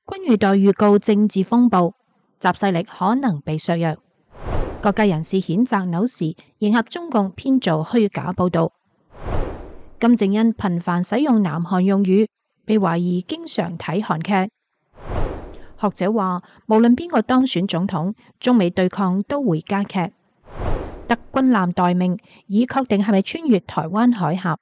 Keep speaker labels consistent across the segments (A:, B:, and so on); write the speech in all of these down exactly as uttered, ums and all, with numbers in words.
A: 軍預代預告政治風暴，習勢力可能被削弱。各界人士譴責紐時迎合中共編造虛假報道。金正恩頻繁使用南韓用語，被懷疑經常睇韓劇。學者話，無論邊個當選總統，中美對抗都會加劇。特軍艦待命，以確定係咪穿越台灣海峽。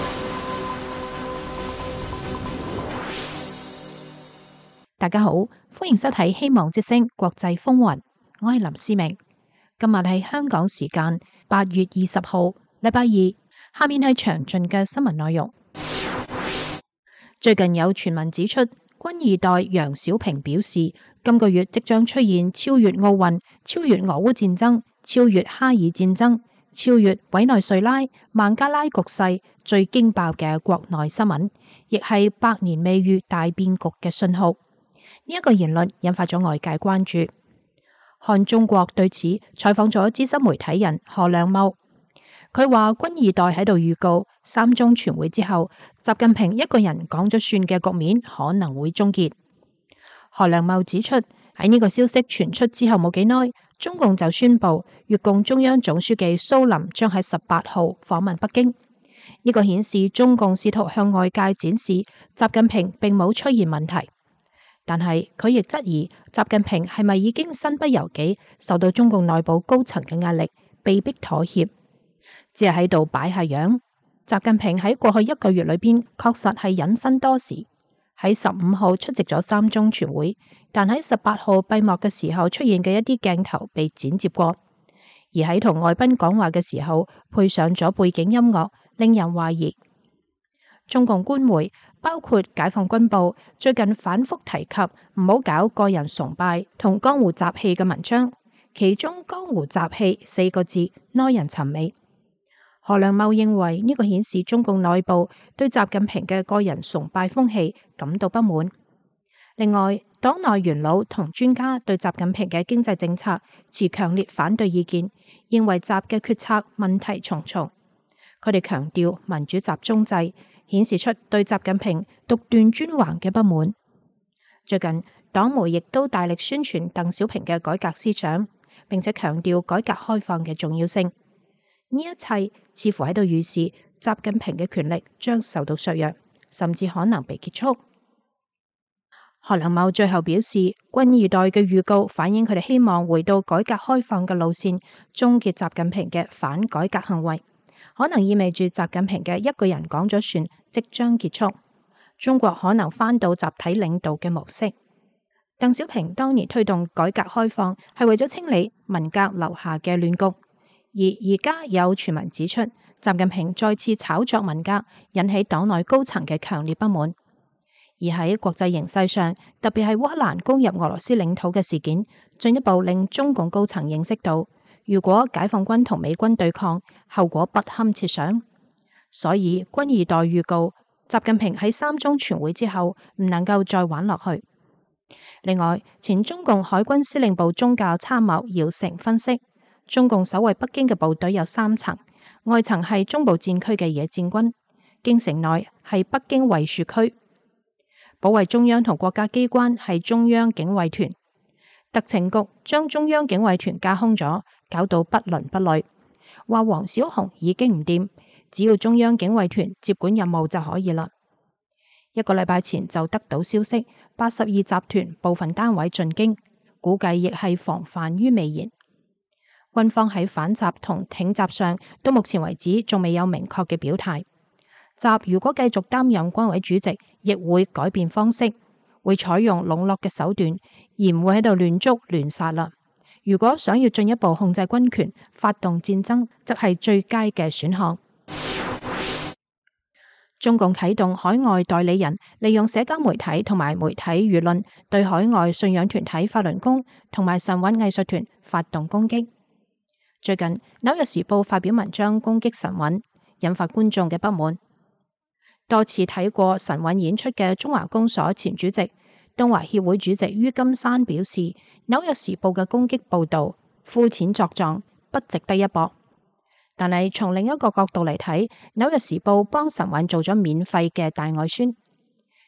A: 大家好，歡迎收睇《希望之聲》國際風雲，我係林思明。今日係香港時間八月二十號，禮拜二。下面係詳盡嘅新聞內容。最近有傳聞指出，軍二代楊小平表示，今個月即將出現超越奧運、超越俄烏戰爭、超越哈爾戰爭、超越委內瑞拉、孟加拉局勢最驚爆嘅國內新聞，亦係百年未遇大變局嘅信號。呢一個言論引發咗外界關注。看中國對此採訪咗資深媒體人何良茂，佢話軍二代喺度預告三中全會之後，習近平一個人講咗算嘅局面可能會終結。何良茂指出，喺呢個消息傳出之後冇幾耐，中共就宣布越共中央總書記蘇林將喺十八號訪問北京。呢個顯示中共試圖向外界展示習近平並冇出現問題。但係佢亦質疑習近平係咪已經身不由己，受到中共內部高層嘅壓力，被迫妥協，只係喺度擺下樣。習近平喺過去一個月裏邊確實係隱身多時，喺十五號出席咗三中全會，但喺十八號閉幕嘅時候出現嘅一啲鏡頭被剪接過，而喺同外賓講話嘅時候配上咗背景音樂，令人懷疑。中共官媒包括解放軍報最近反覆提及唔好搞個人崇拜同江湖雜氣嘅文章，其中江湖雜氣四個字耐人尋味。何良茂認為呢個顯示中共內部對習近平嘅個人崇拜風氣感到不滿。另外，黨內元老同專家對習近平嘅經濟政策持強烈反對意見，認為習嘅決策問題重重。佢哋強調民主集中制，顯示出對習近平獨斷專橫嘅不滿。最近黨媒亦都大力宣傳鄧小平嘅改革思想，並且強調改革開放嘅重要性。呢一切似乎喺度預示習近平嘅權力將受到削弱，甚至可能被結束。何良茂最後表示，軍二代嘅預告反映佢哋希望回到改革開放嘅路線，終結習近平嘅反改革行為，可能意味住習近平嘅一個人講咗算即將結束，中國可能返到集體領導嘅模式。鄧小平當年推動改革開放係為咗清理文革留下嘅亂局，而而家有傳聞指出，習近平再次炒作文革，引起黨內高層嘅強烈不滿。而喺國際形勢上，特別係烏克蘭攻入俄羅斯領土嘅事件，進一步令中共高層認識到，如果解放軍同美軍對抗，後果不堪設想。所以軍二代預告，習近平喺三中全會之後唔能夠再玩落去。另外，前中共海軍司令部宗教參謀姚成分析，中共守衛北京嘅部隊有三層，外層係中部戰區嘅野戰軍，京城內係北京衛戍區，保衛中央同國家機關係中央警衛團。特情局將中央警衛團架空咗，搞到不倫不類。話王小洪已經唔掂，只要中央警衛團接管任務就可以啦。一個禮拜前就得到消息，八十二集團部分單位進京，估計亦係防範於未然。軍方喺反習同挺習上，到目前為止仲未有明確嘅表態。習如果繼續擔任軍委主席，亦會改變方式，會採用籠絡嘅手段，而唔會喺度亂捉亂殺啦。如果想要進一步控制軍權，發動戰爭，則係最佳嘅選項。中共啟動海外代理人，利用社交媒體同埋媒體輿論，對海外信仰團體法輪功同埋神韻藝術團發動攻擊。最近紐約時報發表文章攻擊神韻，引發觀眾嘅不滿。多次睇過神韻演出嘅中華公所前主席、東華協會主席于金山表示，紐約時報嘅攻擊報道膚淺作狀，不值得一駁。但係從另一個角度嚟睇，紐約時報幫神韻做咗免費嘅大外宣。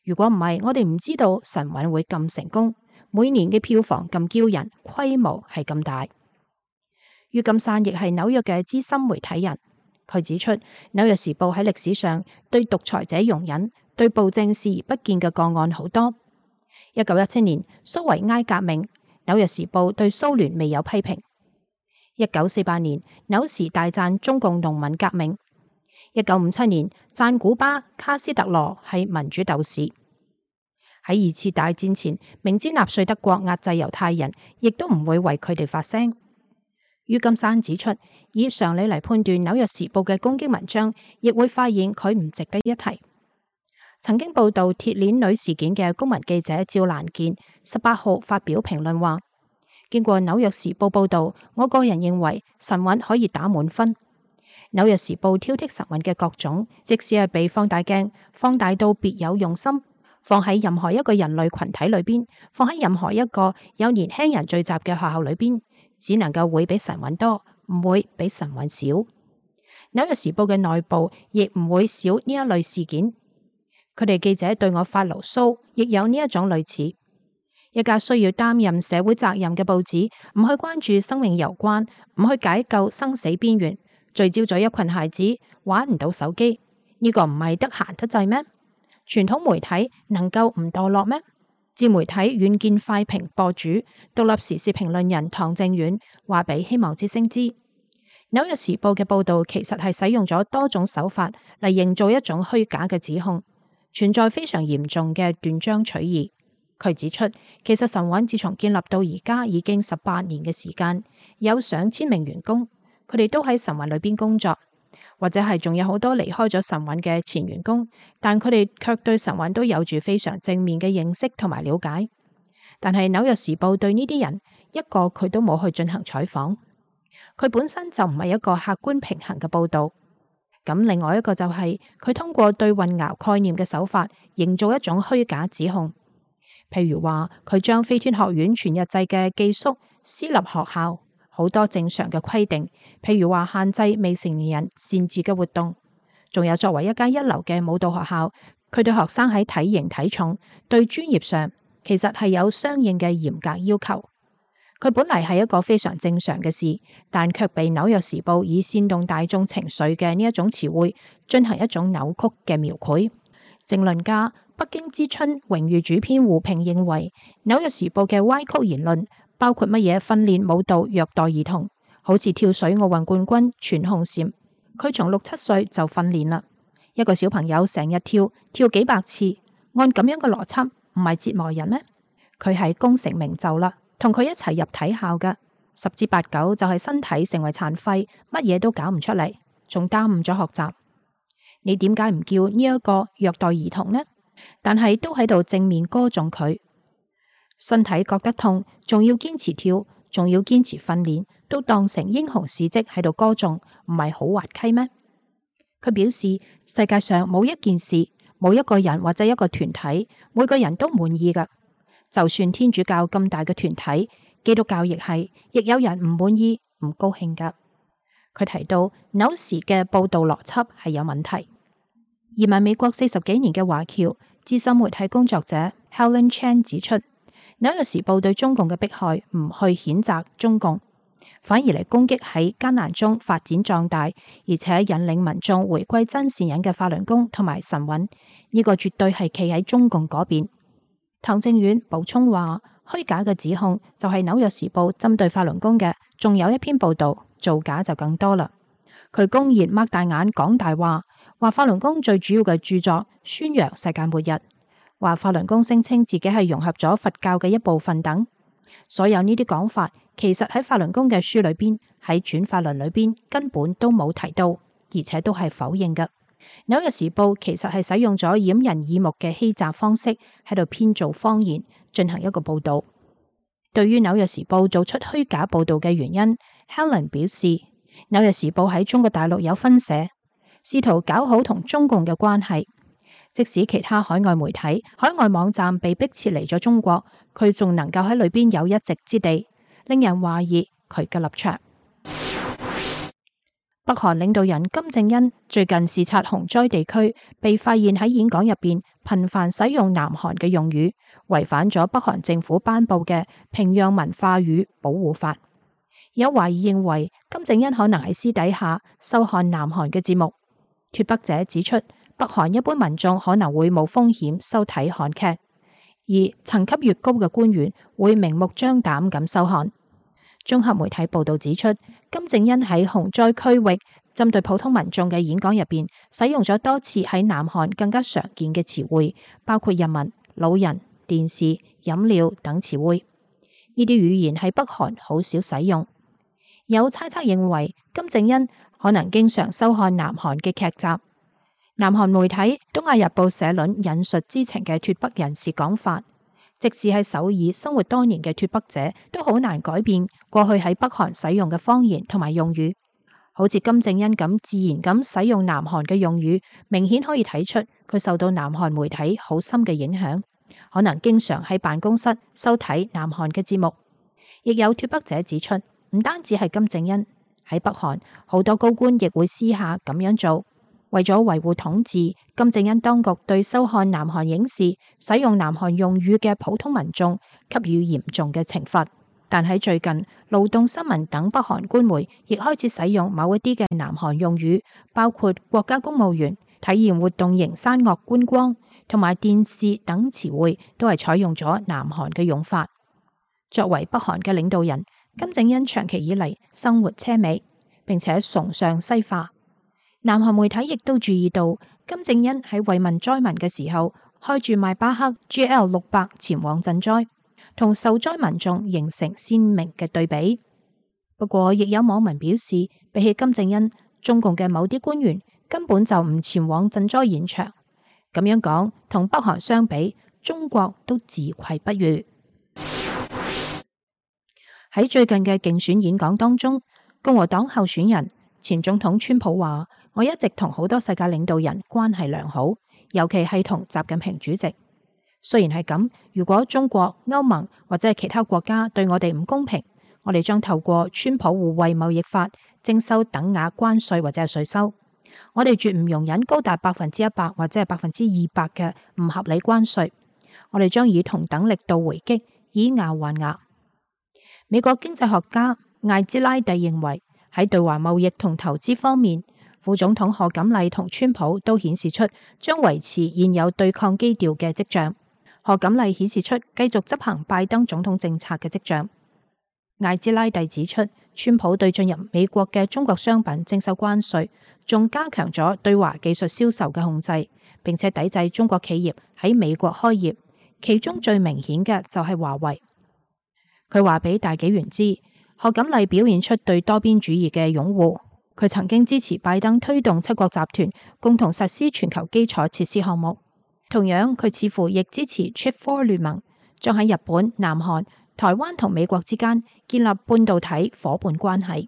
A: 如果唔係，我哋唔知道神韻會咁成功，每年嘅票房咁驕人，規模係咁大。於金山亦係紐約嘅資深媒體人，佢指出紐約時報喺歷史上對獨裁者容忍、對暴政視而不見嘅個案好多。一九一七年蘇維埃革命，紐約時報對蘇聯未有批評。一九四八年紐時大讚中共農民革命。一九五七年讚古巴卡斯特羅係民主鬥士。喺二次大戰前，明知納粹德國壓制猶太人，亦都唔會為佢哋發聲。於金山指出，以常理嚟判斷紐約時報嘅攻擊文章，亦會發現佢唔值得一提。曾經報道鐵鏈女事件嘅公民記者趙蘭健十八號發表評論話，經過紐約時報報道，我個人認為神韻可以打滿分。紐約時報挑剔神韻嘅各種，即使係被放大鏡放大到別有用心，放喺任何一個人類群體裏邊，放喺任何一個有年輕人聚集嘅學校裏邊，只能夠會比神韻多，唔會比神韻少。紐約時報嘅內部亦唔會少呢一類事件。佢哋記者對我發牢騷，亦有呢一種類似。一家需要擔任社會責任嘅報紙，唔去關注生命攸關，唔去解救生死邊緣，聚焦咗一群孩子玩唔到手機，呢個唔係得閒得滯咩？傳統媒體能夠唔墮落咩？自媒體遠見快評播主、獨立時事評論人唐正遠話俾希望之聲知，紐約時報嘅報道其實係使用咗多種手法嚟營造一種虛假嘅指控，存在非常嚴重嘅斷章取義。佢指出，其實神韻自從建立到而家已經十八年嘅時間，有上千名員工，佢哋都喺神韻裏邊工作，或者係仲有好多離開咗神韻嘅前員工，但佢哋卻對神韻都有住非常正面嘅認識同埋了解。但係紐約時報對呢啲人一個佢都冇去進行採訪，佢本身就唔係一個客觀平衡嘅報導。咁另外一個就係、是、佢通過對混淆概念嘅手法，營造一種虛假指控。譬如話佢將飛天學院全日制嘅寄宿私立學校好多正常嘅規定，譬如話限制未成年人擅自嘅活動，仲有作為一間一流嘅舞蹈學校，佢對學生喺體型體重對專業上其實係有相應嘅嚴格要求。佢本嚟係一個非常正常嘅事，但卻被紐約時報以煽動大眾情緒嘅呢一種詞彙進行一種扭曲嘅描繪。政論家北京之春榮譽主編胡平認為，紐約時報嘅歪曲言論包括乜嘢訓練舞蹈虐待兒童，好似跳水奧運冠軍全紅嬋，佢從六七歲就訓練啦，一個小朋友成日跳跳幾百次，按咁樣嘅邏輯唔係折磨人咩？佢係功成名就啦，同佢一齊入體校嘅，十之八九就係身體成為殘廢，乜嘢都搞唔出嚟，仲耽誤咗學習。你點解唔叫呢一個虐待兒童呢？但係都喺度正面歌頌佢，身體覺得痛，仲要堅持跳，仲要堅持訓練，都當成英雄事蹟喺度歌頌，唔係好滑稽咩？佢表示世界上冇一件事，冇一個人或者一個團體，每個人都滿意噶。就算天主教咁大嘅團體，基督教亦係，亦有人唔滿意、唔高興噶。佢提到紐時嘅報道邏輯係有問題。移民美國四十幾年嘅華僑資深媒體工作者 Helen Chan 指出，紐約時報對中共嘅迫害唔去譴責中共，反而嚟攻擊喺艱難中發展壯大，而且引領民眾回歸真善忍嘅法輪功同埋神韻，呢個絕對係企喺中共嗰邊。唐正遠補充話，虛假嘅指控就係紐約時報針對法輪功嘅，仲有一篇報道，造假就更多啦。佢公然擘大眼講大話，話法輪功最主要嘅著作宣揚世界末日，話法輪功聲稱自己係融合咗佛教嘅一部分等。所有呢啲講法，其實喺法輪功嘅書裏邊，喺轉法輪裏邊根本都冇提到，而且都係否認嘅。紐約時報其實係使用咗掩人耳目嘅欺詐方式，喺度編造謊言進行一個報道。對於紐約時報做出虛假報道嘅原因， Helen 表示，紐約時報喺中國大陸有分社，試圖搞好同中共嘅關係。即使其他海外媒體、海外網站被逼撤離咗中國，佢仲能夠喺裏邊有一席之地，令人懷疑佢嘅立場。北韓領導人金正恩最近視察洪災地區，被發現喺演講入邊頻繁使用南韓嘅用語，違反咗北韓政府頒布嘅平壤文化語保護法。有懷疑認為金正恩可能喺私底下收看南韓嘅節目。脫北者指出，北韓一般民眾可能會冇風險收睇韓劇，而層級越高嘅官員會明目張膽咁收看。綜合媒體報道指出，金正恩喺洪災區域針對普通民眾嘅演講入邊，使用咗多次喺南韓更加常見嘅詞彙，包括人民、老人、電視、飲料等詞彙。呢啲語言喺北韓好少使用。有猜測認為，金正恩可能經常收看南韓嘅劇集。南韓媒體《東亞日報》社論引述知情嘅脫北人士講法，即使喺首爾生活多年嘅脫北者，都好難改變過去喺北韓使用嘅方言同埋用語。好似金正恩咁自然咁使用南韓嘅用語，明顯可以睇出佢受到南韓媒體好深嘅影響，可能經常喺辦公室收睇南韓嘅節目。亦有脫北者指出，唔單止係金正恩，喺北韓好多高官亦會私下咁樣做。為咗維護統治，金正恩當局對收看南韓影視、使用南韓用語嘅普通民眾給予嚴重嘅懲罰。但喺最近，勞動新聞等北韓官媒亦開始使用某一啲嘅南韓用語，包括國家公務員、體驗活動型山岳觀光同埋電視等詞彙，都係採用咗南韓嘅用法。作為北韓嘅領導人，金正恩長期以嚟生活奢靡，並且崇尚西化。南韓媒體亦都注意到，金正恩喺慰問災民嘅時候，開住邁巴赫 G L 六百前往賑災，同受災民眾形成鮮明嘅對比。不過，亦有網民表示，比起金正恩，中共嘅某啲官員根本就唔前往賑災現場。咁樣講，同北韓相比，中國都自愧不如。喺最近嘅競選演講當中，共和黨候選人前總統川普話：我一直同好多世界領導人關係良好，尤其係同習近平主席。雖然係咁，如果中國、歐盟或者係其他國家對我哋唔公平，我哋將透過川普互惠貿易法徵收等額關稅或者係稅收。我哋絕唔容忍高達百分之一百或者係百分之二百嘅唔合理關稅。我哋將以同等力度回擊，以牙還牙。美國經濟學家艾茲拉蒂認為，喺對華貿易同投資方面，副總統賀錦麗同川普都顯示出將維持現有對抗基調嘅跡象。賀錦麗顯示出繼續執行拜登總統政策嘅跡象。艾茲拉蒂指出，川普對進入美國嘅中國商品徵收關稅，仲加強咗對華技術銷售嘅控制，並且抵制中國企業喺美國開業，其中最明顯嘅就係華為。佢話俾大紀元知，賀錦麗表現出對多邊主義嘅擁護。佢曾經支持拜登推動七國集團共同實施全球基礎設施項目。同樣，佢似乎亦支持 Chip Four 聯盟，將喺日本、南韓、台灣同美國之間建立半導體伙伴關係。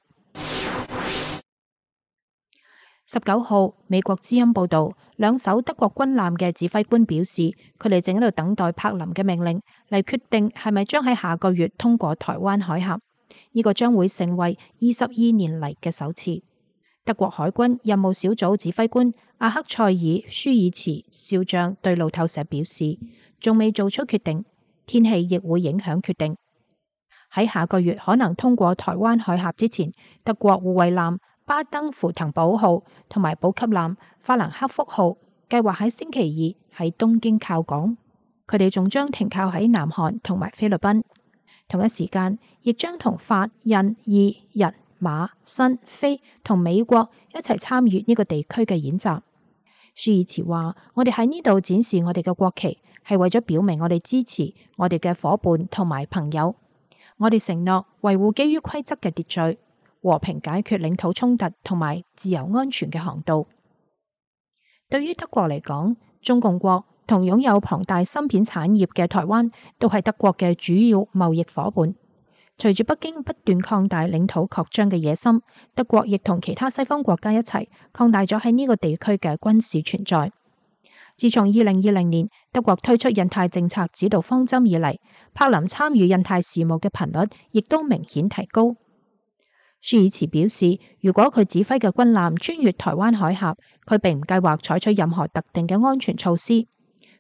A: 十九號，美國之音報道，兩艘德國軍艦嘅指揮官表示，佢哋正喺度等待柏林嘅命令嚟決定係咪將喺下個月通過台灣海峽。呢個將會成為二十二年嚟嘅首次。德國海軍任務小組指揮官阿克塞爾舒爾茨少將對路透社表示，仲未做出決定，天氣亦會影響決定。喺下個月可能通過台灣海峽之前，德國護衛艦巴登符騰堡號同埋補給艦法蘭克福號計劃喺星期二喺東京靠港，佢哋仲將停靠喺南韓同埋菲律賓。同一時間，亦將同法、印、意、日、馬、新、菲同美國一齊參與呢個地區嘅演習。舒爾茨話：我哋喺呢度展示我哋嘅國旗，係為咗表明我哋支持我哋嘅伙伴同埋朋友。我哋承諾維護基於規則嘅秩序，和平解決領土衝突同埋自由安全嘅航道。對於德國嚟講，中共國同擁有龐大芯片產業嘅台灣都係德國嘅主要貿易伙伴。隨住北京不斷擴大領土擴張嘅野心，德國亦同其他西方國家一齊擴大咗喺呢個地區嘅軍事存在。自從二零二零年德國推出印太政策指導方針以嚟，柏林參與印太事務嘅頻率亦都明顯提高。舒爾茨表示，如果佢指揮嘅軍艦穿越台灣海峽，佢並唔計劃採取任何特定嘅安全措施。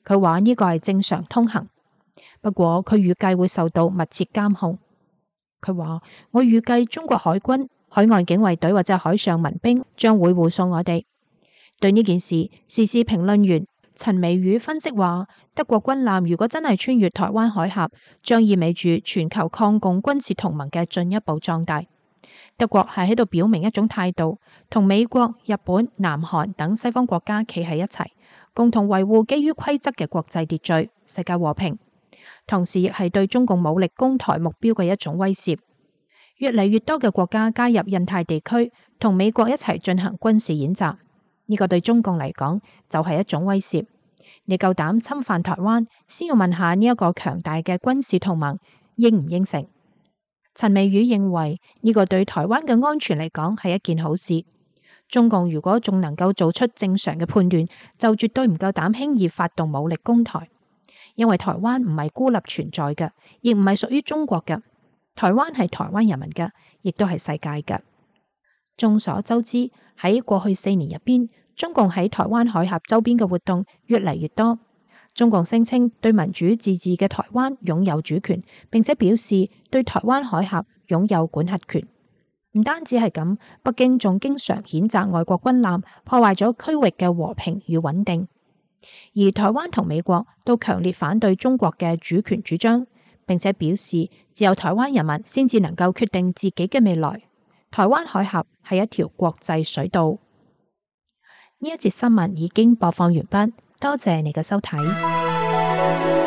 A: 佢話呢個係正常通行，不過佢預計會受到密切監控。佢話：我預計中國海軍、海岸警衛隊或者海上民兵將會護送我哋。對呢件事，時事評論員陳微宇分析話，德國軍艦如果真係穿越台灣海峽，將意味住全球抗共軍事同盟嘅進一步壯大。德國係喺度表明一種態度，同美國、日本、南韓等西方國家企喺一齊，共同維護基於規則嘅國際秩序、世界和平。同時亦係對中共武力攻台目標嘅一種威懾。越嚟越多嘅國家加入印太地區，同美國一齊進行軍事演習，呢個對中共嚟講就係一種威懾。你夠膽侵犯台灣，先要問下呢一個強大嘅軍事同盟應唔應承？陳微宇認為呢個對台灣嘅安全嚟講係一件好事。中共如果仲能夠做出正常嘅判斷，就絕對唔夠膽輕易發動武力攻台。因為台灣唔係孤立存在嘅，亦唔係屬於中國嘅。台灣係台灣人民嘅，亦都係世界嘅。眾所周知，喺過去四年入邊，中共喺台灣海峽周邊嘅活動越嚟越多。中共聲稱對民主自治嘅台灣擁有主權，並且表示對台灣海峽擁有管轄權。唔單止係咁，北京仲經常譴責外國軍艦破壞咗區域嘅和平與穩定。而台灣同美國都強烈反對中國嘅主權主張，並且表示只有台灣人民先至能夠決定自己嘅未來。台灣海峽係一條國際水道。呢一節新聞已經播放完畢，多謝你嘅收睇。